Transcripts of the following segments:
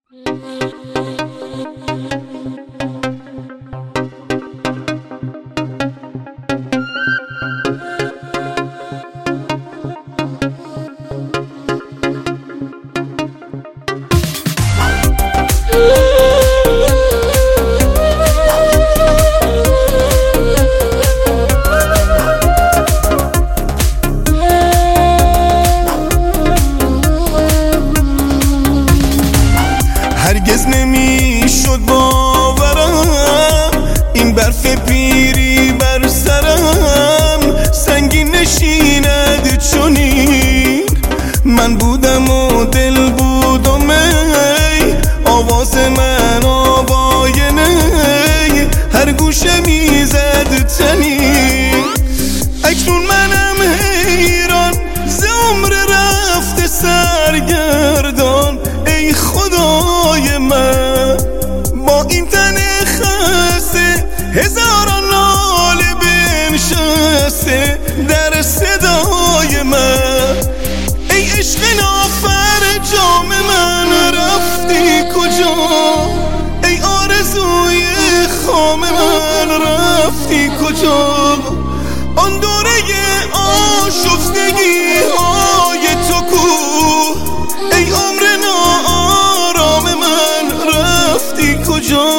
هرگز نمیشد باورم این برف پیری بر سرم سنگین نشیند چنین. من بودم و دل بودم ای آواز من آوای نی هر گوشه میزد تنی. اکنون منم حیران ز عمر رفته سرگردان ای خدای من با این تن خسته هزاران ناله بنشسته در صدای من. ای عشق نافر جام من رفتی کجا ای آرزوی خام من رفتی کجا. آن دوره آشفتگی های تو کو ای عمر ناآرام من رفتی کجا.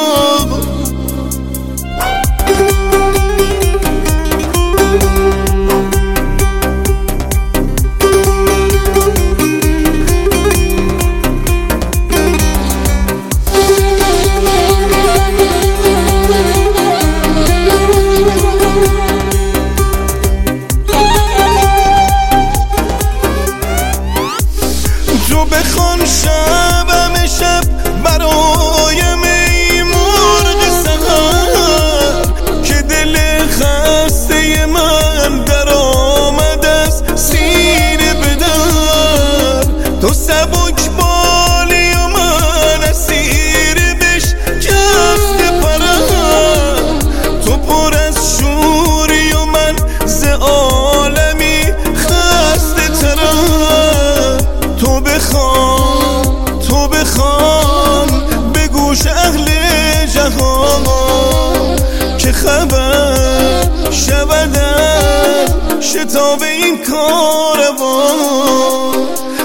تو بخوان شبم شب برایم ای مرغ سحر که دل خسته من در آمد از سینه به در. تو سبک بالی و من اسیر بشکسته پرم. تو پر از شوری و من ز عالمی خسته ترم. تو بخوان به گوش اهل جهان که خبر شود از شتاب این کاروان.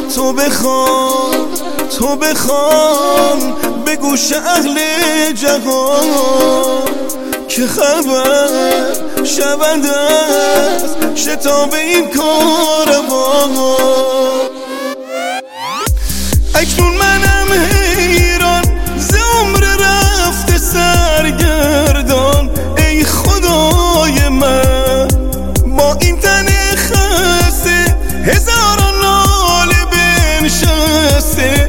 تو بخوان به گوش اهل جهان که خبر شود از شتاب این کاروان. اکنون منم حیران ز عمر رفته سرگردان ای خدای من با این تن خسته هزاران ناله بنشسته